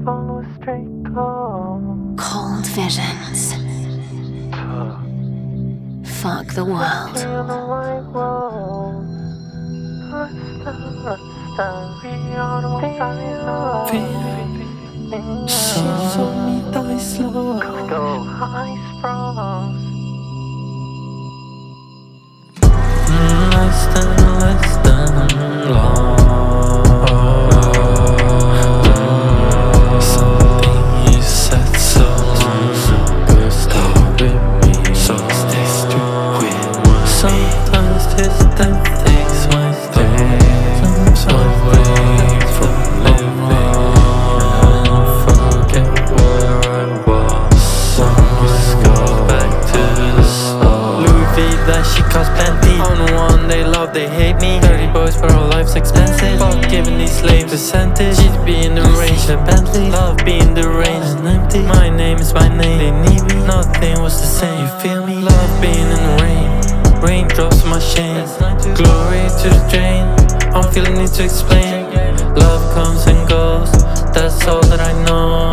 follow a straight call. Cold visions. Fuck the world. Be on the white wall. We are the ones I know. So me die slow. Go high sprawls. Less than long. Something you said so long ago, stay with me, so stay strict with me. Sometimes distant things might stay away from living and forget where I was. Always go back to the start. Louis V, that shit costs plenty. On one they love, they hate me. 30 boys, but our life's expensive. Fuck giving these slaves percentage. GDP in the range and Bentley. Love being deranged and empty. My name is my name, they need me. Nothing was the same, you feel me? Love being in the rain. Raindrops on my shame. Glory to the drain. I'm feeling need to explain. Love comes and goes, that's all that I know.